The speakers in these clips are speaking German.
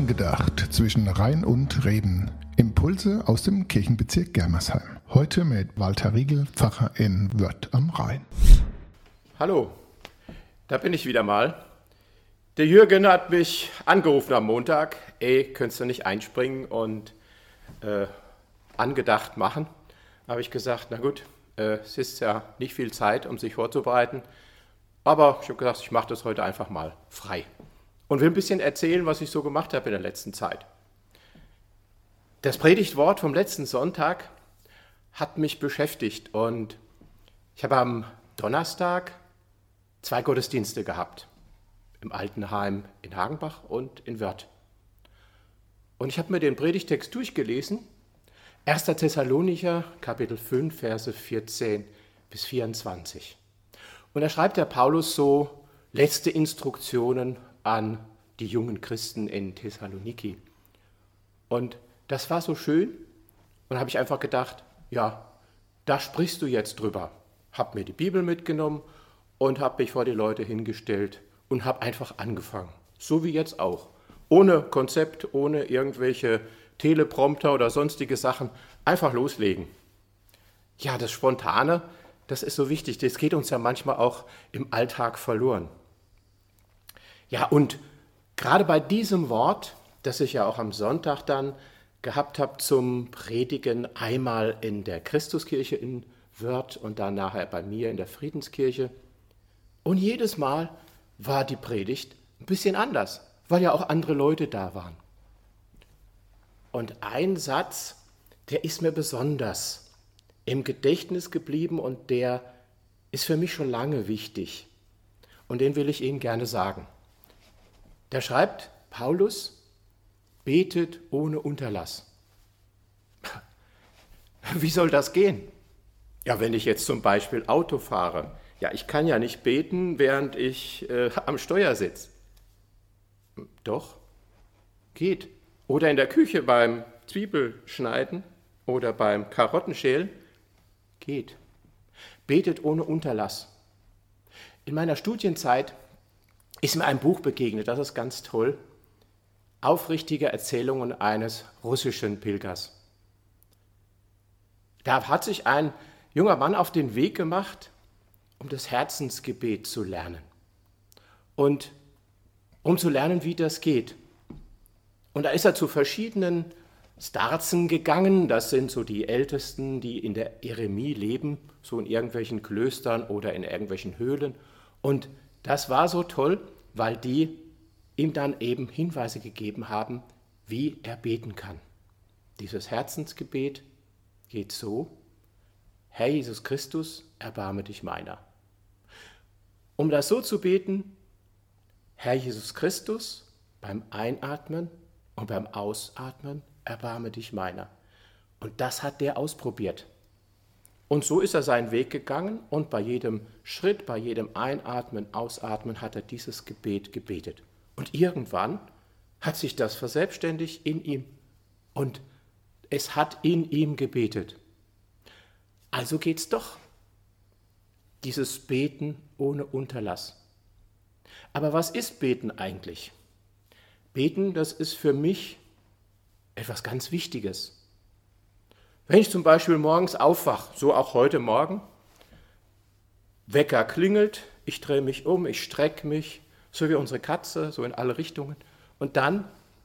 Angedacht zwischen Rhein und Reden. Impulse aus dem Kirchenbezirk Germersheim. Heute mit Walter Riegel, Pfarrer in Wörth am Rhein. Hallo, da bin ich wieder mal. Der Jürgen hat mich angerufen am Montag. Könntest du nicht einspringen und Angedacht machen? Da habe ich gesagt, na gut, es ist ja nicht viel Zeit, um sich vorzubereiten. Aber ich habe gesagt, ich mache das heute einfach mal frei. Und will ein bisschen erzählen, was ich so gemacht habe in der letzten Zeit. Das Predigtwort vom letzten Sonntag hat mich beschäftigt und ich habe am Donnerstag 2 Gottesdienste gehabt. Im Altenheim in Hagenbach und in Wörth. Und ich habe mir den Predigtext durchgelesen. 1. Thessalonicher, Kapitel 5, Verse 14 bis 24. Und da schreibt der Paulus so letzte Instruktionen an die jungen Christen in Thessaloniki. Und das war so schön. Und habe ich einfach gedacht, ja, da sprichst du jetzt drüber. Habe mir die Bibel mitgenommen und habe mich vor die Leute hingestellt und habe einfach angefangen. So wie jetzt auch. Ohne Konzept, ohne irgendwelche Teleprompter oder sonstige Sachen. Einfach loslegen. Ja, das Spontane, das ist so wichtig. Das geht uns ja manchmal auch im Alltag verloren. Ja, und gerade bei diesem Wort, das ich ja auch am Sonntag dann gehabt habe zum Predigen, einmal in der Christuskirche in Wörth und dann nachher bei mir in der Friedenskirche. Und jedes Mal war die Predigt ein bisschen anders, weil ja auch andere Leute da waren. Und ein Satz, der ist mir besonders im Gedächtnis geblieben und der ist für mich schon lange wichtig. Und den will ich Ihnen gerne sagen. Da schreibt Paulus, betet ohne Unterlass. Wie soll das gehen? Ja, wenn ich jetzt zum Beispiel Auto fahre, ja, ich kann ja nicht beten, während ich am Steuer sitze. Doch, geht. Oder in der Küche beim Zwiebelschneiden oder beim Karottenschälen, geht. Betet ohne Unterlass. In meiner Studienzeit ist mir ein Buch begegnet, das ist ganz toll. Aufrichtige Erzählungen eines russischen Pilgers. Da hat sich ein junger Mann auf den Weg gemacht, um das Herzensgebet zu lernen. Und um zu lernen, wie das geht. Und da ist er zu verschiedenen Starzen gegangen. Das sind so die Ältesten, die in der Eremie leben, so in irgendwelchen Klöstern oder in irgendwelchen Höhlen. Und das war so toll, weil die ihm dann eben Hinweise gegeben haben, wie er beten kann. Dieses Herzensgebet geht so: Herr Jesus Christus, erbarme dich meiner. Um das so zu beten: Herr Jesus Christus, beim Einatmen und beim Ausatmen, erbarme dich meiner. Und das hat der ausprobiert. Und so ist er seinen Weg gegangen und bei jedem Schritt, bei jedem Einatmen, Ausatmen hat er dieses Gebet gebetet. Und irgendwann hat sich das verselbstständigt in ihm und es hat in ihm gebetet. Also geht's doch. Dieses Beten ohne Unterlass. Aber was ist Beten eigentlich? Beten, das ist für mich etwas ganz Wichtiges. Wenn ich zum Beispiel morgens aufwache, so auch heute Morgen, Wecker klingelt, ich drehe mich um, ich strecke mich, so wie unsere Katze, so in alle Richtungen. Und dann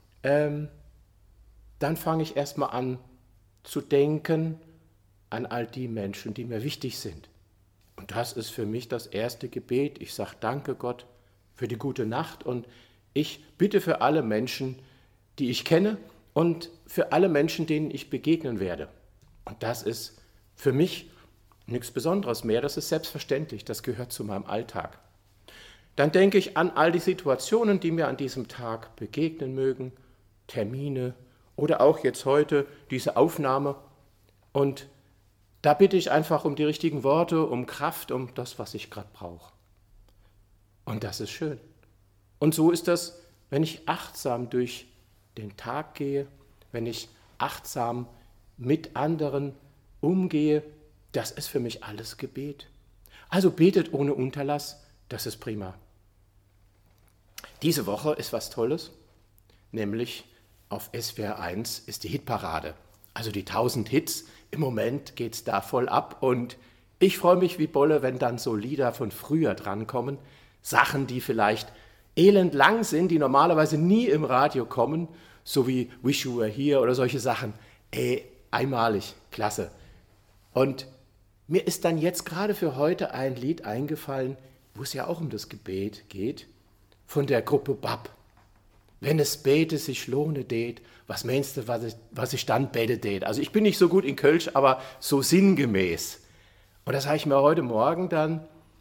fange ich erstmal an zu denken an all die Menschen, die mir wichtig sind. Und das ist für mich das erste Gebet. Ich sage danke Gott für die gute Nacht und ich bitte für alle Menschen, die ich kenne und für alle Menschen, denen ich begegnen werde. Und das ist für mich nichts Besonderes mehr, das ist selbstverständlich, das gehört zu meinem Alltag. Dann denke ich an all die Situationen, die mir an diesem Tag begegnen mögen, Termine oder auch jetzt heute diese Aufnahme. Und da bitte ich einfach um die richtigen Worte, um Kraft, um das, was ich gerade brauche. Und das ist schön. Und so ist das, wenn ich achtsam durch den Tag gehe, wenn ich achtsam mit anderen umgehe, das ist für mich alles Gebet. Also betet ohne Unterlass, das ist prima. Diese Woche ist was Tolles, nämlich auf SWR 1 ist die Hitparade. Also die 1000 Hits, im Moment geht's da voll ab und ich freue mich wie Bolle, wenn dann so Lieder von früher drankommen. Sachen, die vielleicht elendlang sind, die normalerweise nie im Radio kommen, so wie Wish You Were Here oder solche Sachen. Einmalig, klasse. Und mir ist dann jetzt gerade für heute ein Lied eingefallen, wo es ja auch um das Gebet geht, von der Gruppe BAP. Wenn es bete sich lohne det, was meinst du, was ich dann bete det? Also ich bin nicht so gut in Kölsch, aber so sinngemäß. Und das habe ich mir heute Morgen dann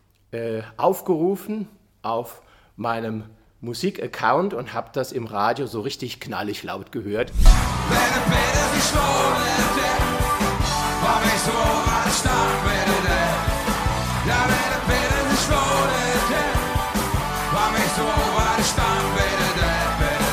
aufgerufen auf meinem Musikaccount und habe das im Radio so richtig knallig laut gehört. Wenn es bete sich lohne det, war mich so was stark bete det. Ja, wenn es bete sich lohne det, war mich so was stark bete det, bete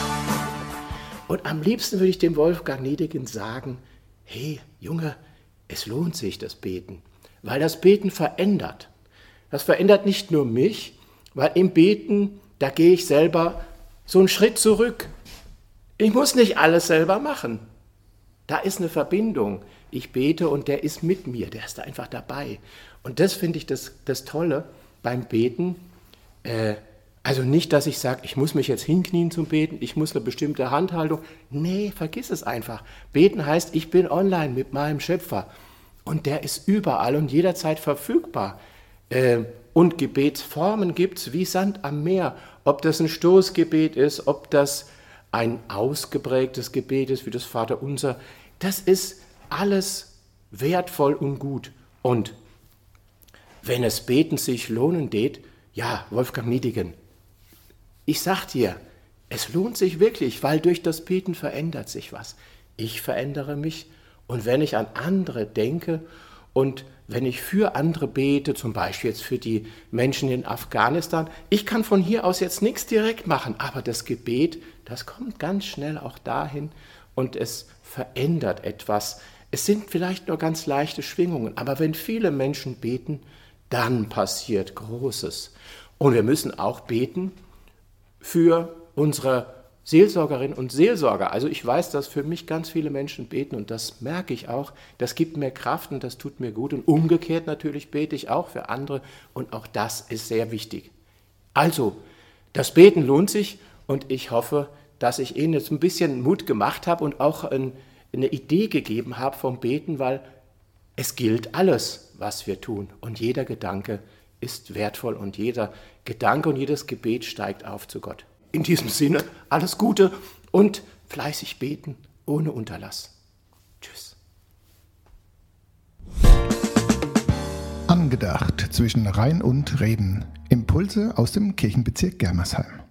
det. Und am liebsten würde ich dem Wolfgang Niedigen sagen, hey Junge, es lohnt sich das Beten, weil das Beten verändert. Das verändert nicht nur mich, weil im Beten, da gehe ich selber so einen Schritt zurück. Ich muss nicht alles selber machen. Da ist eine Verbindung. Ich bete und der ist mit mir, der ist da einfach dabei. Und das finde ich das Tolle beim Beten. Also nicht, dass ich sage, ich muss mich jetzt hinknien zum Beten, ich muss eine bestimmte Handhaltung. Nee, vergiss es einfach. Beten heißt, ich bin online mit meinem Schöpfer. Und der ist überall und jederzeit verfügbar. Und Gebetsformen gibt es wie Sand am Meer. Ob das ein Stoßgebet ist, ob das ein ausgeprägtes Gebet ist wie das Vaterunser. Das ist alles wertvoll und gut. Und wenn es Beten sich lohnen det, ja, Wolfgang Niedigen, ich sag dir, es lohnt sich wirklich, weil durch das Beten verändert sich was. Ich verändere mich und wenn ich an andere denke und wenn ich für andere bete, zum Beispiel jetzt für die Menschen in Afghanistan, ich kann von hier aus jetzt nichts direkt machen, aber das Gebet, das kommt ganz schnell auch dahin und es verändert etwas. Es sind vielleicht nur ganz leichte Schwingungen, aber wenn viele Menschen beten, dann passiert Großes. Und wir müssen auch beten für unsere Seelsorgerinnen und Seelsorger. Also ich weiß, dass für mich ganz viele Menschen beten und das merke ich auch. Das gibt mir Kraft und das tut mir gut. Und umgekehrt natürlich bete ich auch für andere und auch das ist sehr wichtig. Also, das Beten lohnt sich und ich hoffe, dass ich Ihnen jetzt ein bisschen Mut gemacht habe und auch eine Idee gegeben habe vom Beten, weil es gilt alles, was wir tun und jeder Gedanke ist wertvoll und jeder Gedanke und jedes Gebet steigt auf zu Gott. In diesem Sinne, alles Gute und fleißig beten ohne Unterlass. Tschüss. Angedacht zwischen Rhein und Reden. Impulse aus dem Kirchenbezirk Germersheim.